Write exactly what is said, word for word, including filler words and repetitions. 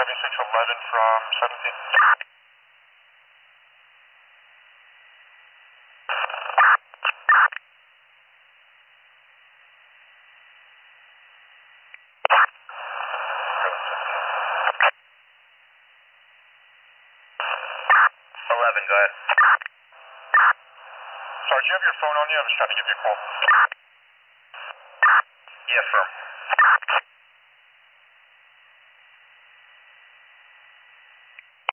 seventy-six eleven from seventeen. eleven, go ahead. Sarge, you have your phone on you? I was trying to give you a call. Yeah, firm.